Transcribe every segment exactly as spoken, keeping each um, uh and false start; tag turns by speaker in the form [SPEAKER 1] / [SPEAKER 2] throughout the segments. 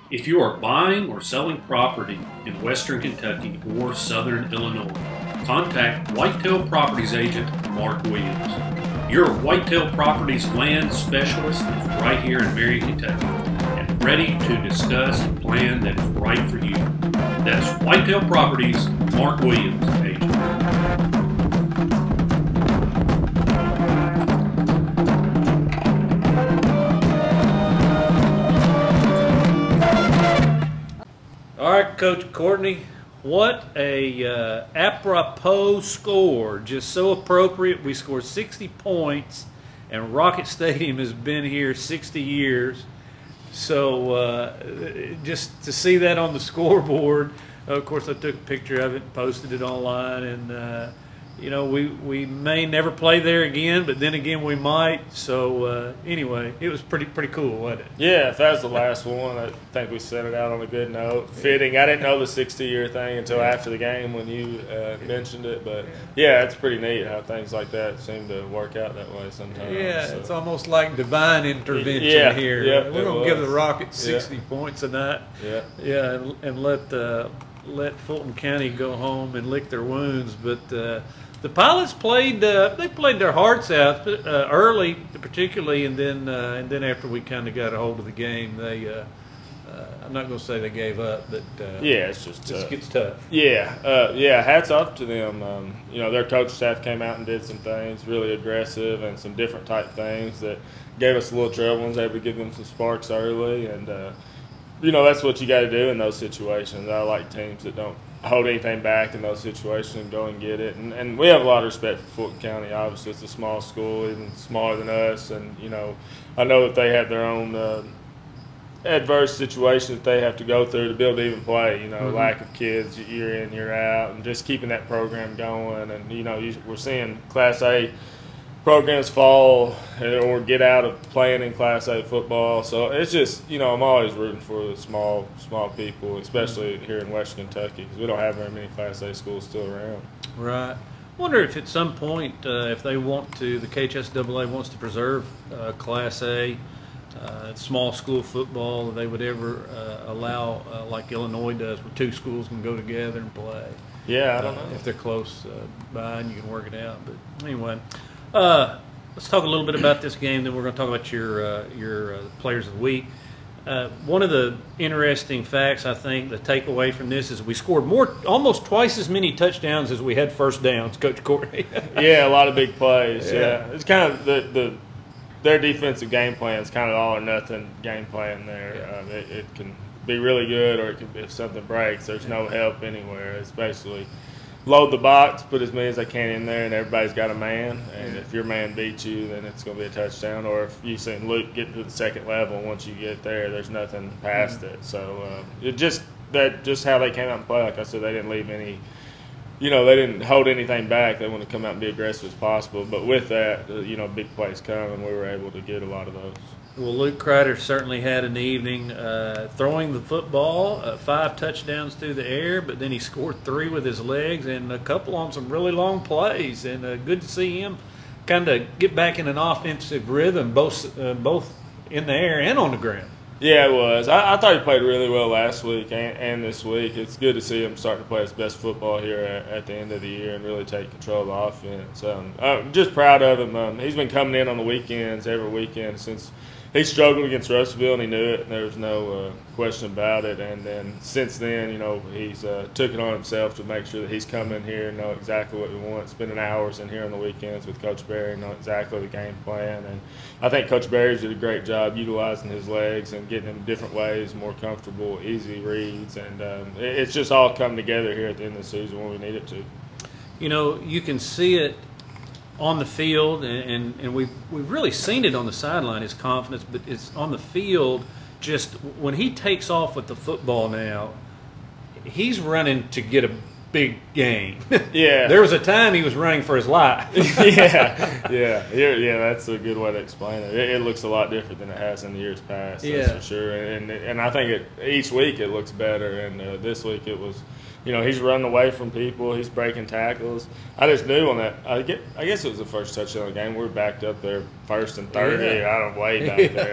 [SPEAKER 1] If you are buying or selling property in western Kentucky or southern Illinois, contact Whitetail Properties agent Mark Williams. Your Whitetail Properties land specialist is right here in Marion, Kentucky, and ready to discuss a plan that is right for you. That's Whitetail Properties, Mark Williams, agent. All right, Coach Courtney, what a uh, apropos score. Just so appropriate. We scored sixty points, and Rocket Stadium has been here sixty years. So uh, just to see that on the scoreboard, of course I took a picture of it and posted it online, and uh, you know, we, we may never play there again, but then again we might. So uh, anyway, it was pretty pretty cool, wasn't it?
[SPEAKER 2] Yeah, if that was the last one, I think we set it out on a good note. Fitting. I didn't know the sixty-year thing until after the game when you uh, mentioned it. But, yeah, it's pretty neat how things like that seem to work out that way sometimes.
[SPEAKER 3] Yeah,
[SPEAKER 2] so.
[SPEAKER 3] It's almost like divine intervention
[SPEAKER 2] Yeah,
[SPEAKER 3] here.
[SPEAKER 2] yep,
[SPEAKER 3] We're
[SPEAKER 2] it
[SPEAKER 3] going to give the
[SPEAKER 2] was.
[SPEAKER 3] Rockets sixty
[SPEAKER 2] Yeah.
[SPEAKER 3] points a night.
[SPEAKER 2] Yeah.
[SPEAKER 3] Yeah, and, and let uh, let Fulton County go home and lick their wounds. But uh, the Pilots played uh, they played their hearts out uh, early, particularly, and then uh, and then after we kind of got a hold of the game, they uh, uh, I'm not going to say they gave up, but uh,
[SPEAKER 2] Yeah, it's just
[SPEAKER 3] it
[SPEAKER 2] tough.
[SPEAKER 3] gets tough.
[SPEAKER 2] Yeah, uh, yeah. Hats off to them. Um, you know, their coach staff came out and did some things really aggressive and some different type things that gave us a little trouble and was able to give them some sparks early. And uh, you know, that's what you got to do in those situations. I like teams that don't hold anything back in those situations and go and get it. And, and we have a lot of respect for Fulton County. Obviously, it's a small school, even smaller than us. And you know, I know that they have their own. Uh, adverse situation that they have to go through to be able to even play, you know,
[SPEAKER 3] Mm-hmm.
[SPEAKER 2] lack of kids year in, year out, and just keeping that program going. And, you know, you, we're seeing Class A programs fall or get out of playing in Class A football. So it's just, you know, I'm always rooting for the small, small people, especially here in Western Kentucky, because we don't have very many Class A schools still around.
[SPEAKER 3] Right. Wonder if at some point, uh, if they want to, the K H S A A wants to preserve uh, Class A, uh, small school football, they would ever uh, allow, uh, like Illinois does, where two schools can go together and play.
[SPEAKER 2] Yeah, I don't
[SPEAKER 3] Uh,
[SPEAKER 2] know.
[SPEAKER 3] if they're close uh, by and you can work it out. But anyway, uh, let's talk a little bit about this game. Then we're going to talk about your uh, your uh, players of the week. Uh, one of the interesting facts, I think, the takeaway from this is we scored more, almost twice as many touchdowns as we had first downs, Coach Courtney.
[SPEAKER 2] Yeah, a lot of big plays.
[SPEAKER 3] Yeah.
[SPEAKER 2] Yeah, it's kind of the, the their defensive game plan is kind of all or nothing game plan there.
[SPEAKER 3] Yeah.
[SPEAKER 2] Um, it, it can be really good, or it can be, if something breaks, there's no help anywhere. It's basically load the box, put as many as they can in there, and everybody's got a man. And if your man beats you, then it's going to be a touchdown. Or if you see Luke get to the second level, once you get there, there's nothing past it. So um, it just that just how they came out and play. Like I said, they didn't leave any. You know, they didn't hold anything back. They want to come out and be aggressive as possible. But with that, uh, you know, big plays come, and we were able to get a lot of those.
[SPEAKER 3] Well, Luke Kreider certainly had an evening uh, throwing the football, uh, five touchdowns through the air, but then he scored three with his legs and a couple on some really long plays. And uh, good to see him kind of get back in an offensive rhythm, both uh, both in the air and on the ground.
[SPEAKER 2] Yeah, it was. I, I thought he played really well last week and, and this week. It's good to see him starting to play his best football here at, at the end of the year and really take control of the offense. Um, I'm just proud of him. Um, he's been coming in on the weekends, every weekend since he struggled against Russellville, and he knew it, and there was no uh, question about it. And then since then, you know, he's uh, took it on himself to make sure that he's coming here and know exactly what we want, spending hours in here on the weekends with Coach Berry, know exactly the game plan. And I think Coach Berry's did a great job utilizing his legs and getting him different ways, more comfortable, easy reads. And um, it, it's just all come together here at the end of the season when we need it to.
[SPEAKER 3] You know, you can see it on the field, and, and, and we've, we've really seen it on the sideline, his confidence, but it's on the field. Just when he takes off with the football now, he's running to get a big gain.
[SPEAKER 2] Yeah.
[SPEAKER 3] There was a time he was running for his life.
[SPEAKER 2] yeah, yeah, yeah, yeah. That's a good way to explain it. it. It looks a lot different than it has in the years past. That's
[SPEAKER 3] Yeah.
[SPEAKER 2] for sure. And and I think it, each week it looks better. And uh, this week it was, you know, he's running away from people. He's breaking tackles. I just knew on that. I get. I guess it was the first touchdown of the game. We were backed up there, first and thirty.
[SPEAKER 3] Yeah.
[SPEAKER 2] I don't way back
[SPEAKER 3] Yeah.
[SPEAKER 2] there.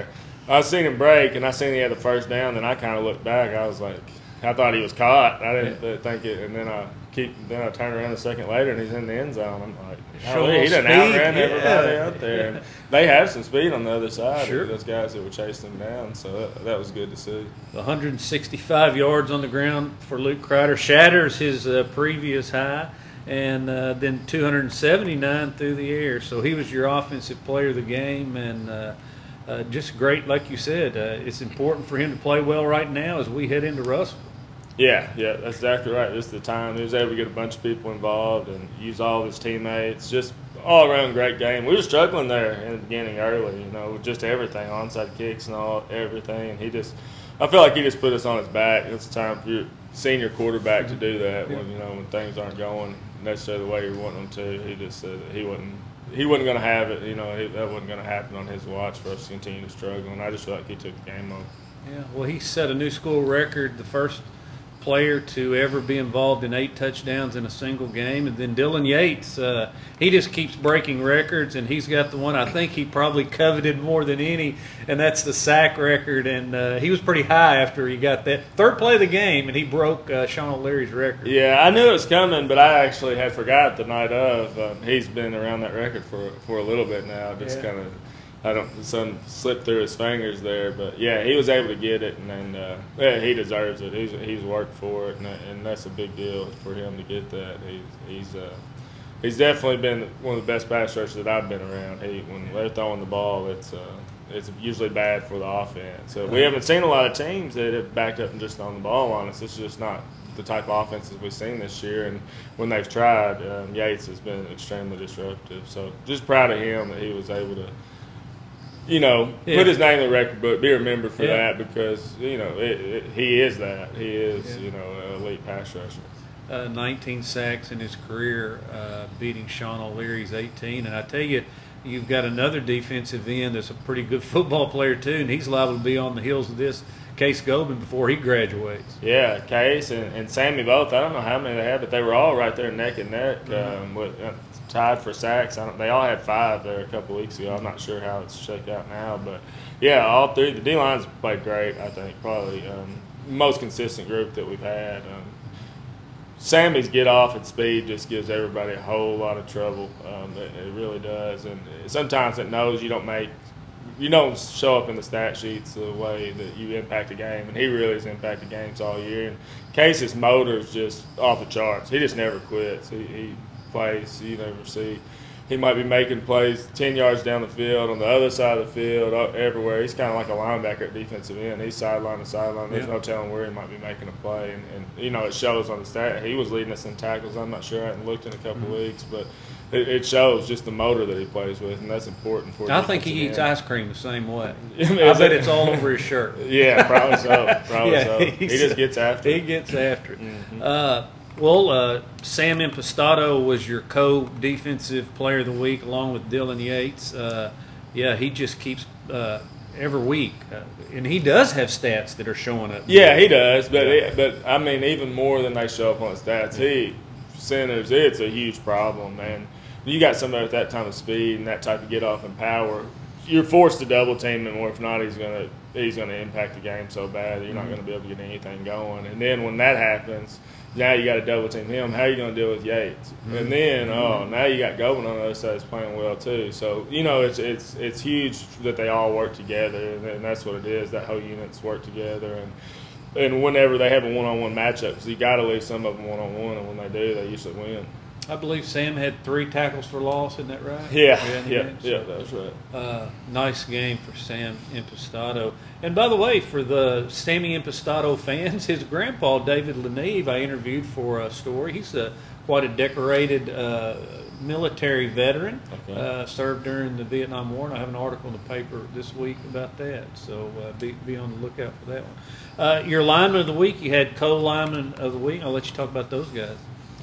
[SPEAKER 2] I seen him break, and I seen he had the first down. Then I kind of looked back. I was like, I thought he was caught. I didn't
[SPEAKER 3] Yeah.
[SPEAKER 2] think it. And then I keep. Then I turned around a second later, and he's in the end zone. I'm like,
[SPEAKER 3] Show
[SPEAKER 2] oh, he done
[SPEAKER 3] speed,
[SPEAKER 2] outran
[SPEAKER 3] yeah.
[SPEAKER 2] everybody out there. And they have some speed on the other side.
[SPEAKER 3] Sure.
[SPEAKER 2] Those guys that were chasing him down. So that, that was good to see.
[SPEAKER 3] one hundred sixty-five yards on the ground for Luke Crider, shatters his uh, previous high, and uh, then two hundred seventy-nine through the air. So he was your offensive player of the game, and uh, uh, just great, like you said. Uh, it's important for him to play well right now as we head into Russell.
[SPEAKER 2] Yeah, yeah, that's exactly right. This is the time. He was able to get a bunch of people involved and use all of his teammates. Just all around great game. We were struggling there in the beginning early, you know, with just everything, onside kicks and all everything. And he just, I feel like he just put us on his back. It's time for your senior quarterback to do that when you know when things aren't going necessarily the way you want them to. He just said that he wasn't. He wasn't going to have it, you know. He, that wasn't going to happen on his watch for us to continue to struggle. And I just feel like he took the game over.
[SPEAKER 3] Yeah, well, he set a new school record, the first player to ever be involved in eight touchdowns in a single game. And then Dylan Yates, uh, he just keeps breaking records, and he's got the one I think he probably coveted more than any, and that's the sack record. And uh, he was pretty high after he got that third play of the game, and he broke uh, Sean O'Leary's record.
[SPEAKER 2] Yeah, I knew it was coming, but I actually had forgot the night of. Um, he's been around that record for for a little bit now. Just
[SPEAKER 3] Yeah.
[SPEAKER 2] kind of, I don't, the sun slipped through his fingers there, but yeah, he was able to get it, and then uh, yeah, he deserves it. He's he's worked for it, and, and that's a big deal for him to get that. He's he's uh, he's definitely been one of the best pass rushers that I've been around. He when they're throwing the ball, it's uh, it's usually bad for the offense. So we haven't seen a lot of teams that have backed up and just thrown the ball on us. It's just not the type of offenses we've seen this year, and when they've tried, um, Yates has been extremely disruptive. So just proud of him that he was able to, you know,
[SPEAKER 3] Yeah.
[SPEAKER 2] put his name in the record book, be remembered for
[SPEAKER 3] Yeah.
[SPEAKER 2] that because, you know, it, it, he is that. He is,
[SPEAKER 3] Yeah.
[SPEAKER 2] you know, an elite pass rusher.
[SPEAKER 3] Uh, nineteen sacks in his career, uh, beating Sean O'Leary's eighteen. And I tell you, you've got another defensive end that's a pretty good football player, too, and he's liable to be on the heels of this, Case Gobin, before he graduates.
[SPEAKER 2] Yeah, Case and, and Sammy both. I don't know how many they had, but they were all right there neck and neck,
[SPEAKER 3] Mm-hmm.
[SPEAKER 2] um, with, uh, tied for sacks. I don't, they all had five there a couple weeks ago. I'm not sure how it's shaked out now, but yeah, all three. The D lines played great. I think probably um, most consistent group that we've had. Um, Sammy's get off at speed just gives everybody a whole lot of trouble. Um, it, it really does, and sometimes it knows you don't make. You don't show up in the stat sheets the way that you impact a game, and he really has impacted games all year. And Case's motor is just off the charts. He just never quits. He, he plays. You never see. He might be making plays ten yards down the field, on the other side of the field, everywhere. He's kind of like a linebacker at defensive end. He's sideline to sideline. There's
[SPEAKER 3] Yeah.
[SPEAKER 2] no telling where he might be making a play. And, and, you know, it shows on the stat. He was leading us in tackles. I'm not sure. I haven't looked in a couple
[SPEAKER 3] Mm-hmm.
[SPEAKER 2] weeks, but it, it shows just the motor that he plays with, and that's important for
[SPEAKER 3] I think he
[SPEAKER 2] defensive
[SPEAKER 3] eats
[SPEAKER 2] end.
[SPEAKER 3] ice cream the same way.
[SPEAKER 2] I mean,
[SPEAKER 3] I
[SPEAKER 2] is
[SPEAKER 3] bet
[SPEAKER 2] it-
[SPEAKER 3] it's all over his shirt.
[SPEAKER 2] Yeah, probably so. Probably
[SPEAKER 3] Yeah,
[SPEAKER 2] so. He
[SPEAKER 3] he's-
[SPEAKER 2] just gets after
[SPEAKER 3] He
[SPEAKER 2] it.
[SPEAKER 3] gets after it.
[SPEAKER 2] Mhm.
[SPEAKER 3] Uh, well, uh, Sam Impastato was your co-defensive player of the week, along with Dylan Yates. Uh, yeah, he just keeps uh, every week, uh, and he does have stats that are showing up.
[SPEAKER 2] Yeah, he does, but
[SPEAKER 3] Yeah.
[SPEAKER 2] it, but I mean, even more than they show up on the stats, he centers. It's a huge problem, man. You got somebody with that type of speed and that type of get off and power. You're forced to double team him, or if not, he's gonna he's gonna impact the game so bad that you're not gonna be able to get anything going. And then when that happens, now you got to double team him. How are you going to deal with Yates? And then, oh, now you got Gobin on the other side that's playing well too. So you know, it's it's it's huge that they all work together, and, and that's what it is. That whole unit's work together, and and whenever they have a one-on-one matchup, because you got to leave some of them one-on-one, and when they do, they usually win.
[SPEAKER 3] I believe Sam had three tackles for loss. Isn't that right?
[SPEAKER 2] Yeah,
[SPEAKER 3] he
[SPEAKER 2] yeah,
[SPEAKER 3] did.
[SPEAKER 2] yeah, that's right.
[SPEAKER 3] Uh, nice game for Sam Impastato. And by the way, for the Sammy Impastato fans, his grandpa, David Leneve, I interviewed for a story. He's a, quite a decorated uh, military veteran,
[SPEAKER 2] Okay.
[SPEAKER 3] uh, served during the Vietnam War, and I have an article in the paper this week about that. So uh, be, be on the lookout for that one. Uh, your lineman of the week, you had co-lineman of the week. I'll let you talk about those guys.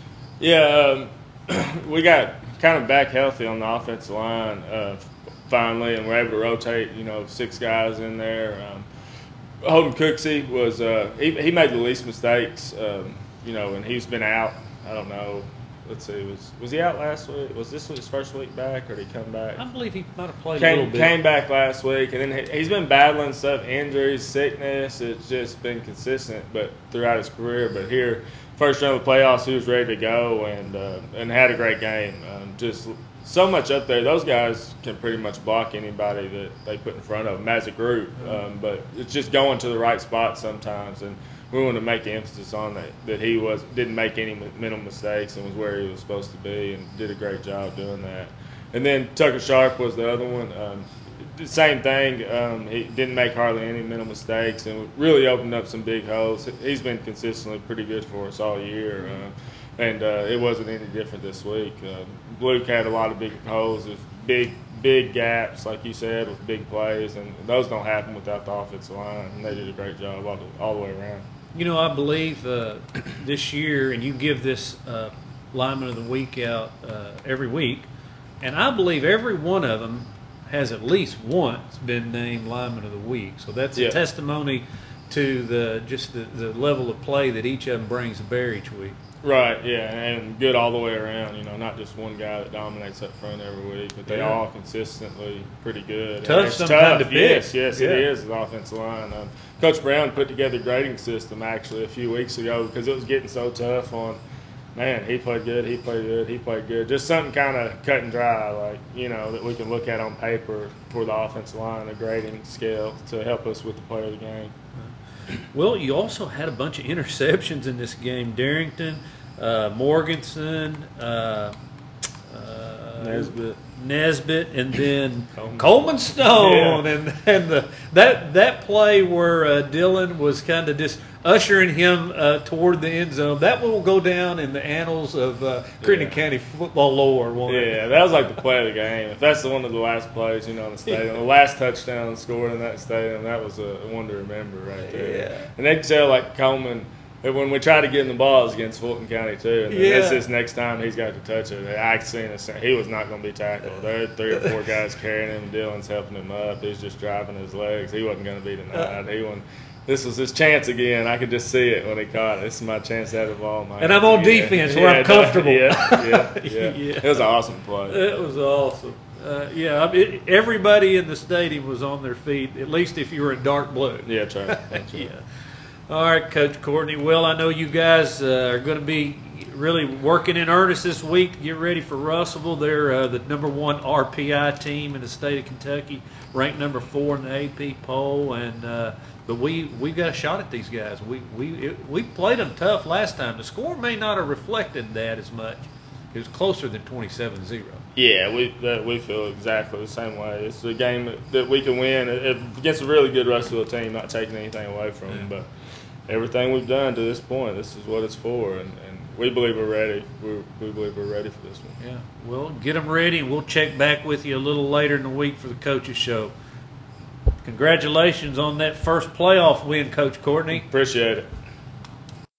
[SPEAKER 2] Yeah, um, we got kind of back healthy on the offensive line uh, finally, and we're able to rotate, you know, six guys in there. Um, Holden Cooksey was uh, he, he made the least mistakes, um, you know, and he's been out, I don't know, let's see, was was he out last week? Was this his first week back, or did he come back?
[SPEAKER 3] I believe he might have played a
[SPEAKER 2] Came,
[SPEAKER 3] little bit.
[SPEAKER 2] came back last week, and then he- he's been battling stuff, injuries, sickness. It's just been consistent, but throughout his career. But here, first round of the playoffs, he was ready to go and uh, and had a great game. Um, just so much up there. Those guys can pretty much block anybody that they put in front of them as a group. Um, but it's just going to the right spot sometimes, and we want to make the emphasis on that, that he was didn't make any mental mistakes and was where he was supposed to be and did a great job doing that. And then Tucker Sharp was the other one. Um, same thing. Um, he didn't make hardly any mental mistakes and really opened up some big holes. He's been consistently pretty good for us all year, uh, and uh, it wasn't any different this week. Uh, Luke had a lot of big holes, with big big gaps, like you said, with big plays, and those don't happen without the offensive line. And they did a great job all the, all the way around.
[SPEAKER 3] You know, I believe uh, this year, and you give this uh, lineman of the week out uh, every week, and I believe every one of them has at least once been named lineman of the week. So that's
[SPEAKER 2] Yeah.
[SPEAKER 3] a testimony to the just the, the level of play that each of them brings to bear each week.
[SPEAKER 2] Right, yeah, and good all the way around. You know, not just one guy that dominates up front every week, but they
[SPEAKER 3] Yeah.
[SPEAKER 2] all consistently pretty good.
[SPEAKER 3] Tough
[SPEAKER 2] And it's
[SPEAKER 3] sometimes to pick.
[SPEAKER 2] Yes, yes,
[SPEAKER 3] Yeah.
[SPEAKER 2] it is, the offensive line. Um, Coach Brown put together a grading system actually a few weeks ago because it was getting so tough on, man, he played good, he played good, he played good. Just something kind of cut and dry, like, you know, that we can look at on paper for the offensive line, a grading scale to help us with the play of the game.
[SPEAKER 3] Well, you also had a bunch of interceptions in this game. Darrington, uh, Morganson, uh, uh,
[SPEAKER 2] Nesbitt.
[SPEAKER 3] Nesbitt, and then
[SPEAKER 2] Coleman.
[SPEAKER 3] Coleman Stone,
[SPEAKER 2] Yeah.
[SPEAKER 3] and and the that that play where uh, Dylan was kind of just ushering him uh, toward the end zone. That will go down in the annals of uh, Crittenden
[SPEAKER 2] Yeah.
[SPEAKER 3] County football lore. won't it?
[SPEAKER 2] Yeah, that was like the play of the game. If that's the one of the last plays, you know, in the stadium, the last touchdown scored in that stadium, that was a one to remember right there.
[SPEAKER 3] Yeah.
[SPEAKER 2] And they could tell, like, Coleman, that when we tried to get him the ball, it was against Fulton County, too. And then
[SPEAKER 3] Yeah.
[SPEAKER 2] that's his next time he's got to touch it. I seen it. He was not going to be tackled. There were three or four guys carrying him. Dylan's helping him up. He's just driving his legs. He wasn't going to be denied. He wasn't. This was his chance again. I could just see it when he caught it. This is my chance to have the ball. in my
[SPEAKER 3] And I'm
[SPEAKER 2] hands
[SPEAKER 3] on
[SPEAKER 2] again.
[SPEAKER 3] defense where I'm
[SPEAKER 2] Yeah,
[SPEAKER 3] comfortable.
[SPEAKER 2] Yeah, yeah, yeah.
[SPEAKER 3] Yeah.
[SPEAKER 2] It was an awesome play.
[SPEAKER 3] It was awesome. Uh, yeah, I mean, everybody in the stadium was on their feet, at least if you were in dark blue.
[SPEAKER 2] Yeah, that's right. That's right.
[SPEAKER 3] Yeah. All right, Coach Courtney. Well, I know you guys uh, are going to be really working in earnest this week to get ready for Russellville. They're uh, the number one R P I team in the state of Kentucky, ranked number four in the A P poll, and uh, but we we got a shot at these guys. We we it, we played them tough last time. The score may not have reflected that as much. It was closer than twenty-seven zero.
[SPEAKER 2] Yeah, we that, we feel exactly the same way. It's a game that, that we can win it, it, against a really good Russellville team, not taking anything away from them. But everything we've done to this point, this is what it's for, and, and we believe we're ready. We're, we believe we're ready for this one.
[SPEAKER 3] Yeah. Well, get them ready, and we'll check back with you a little later in the week for the coaches show. Congratulations on that first playoff win, Coach Courtney.
[SPEAKER 2] Appreciate it.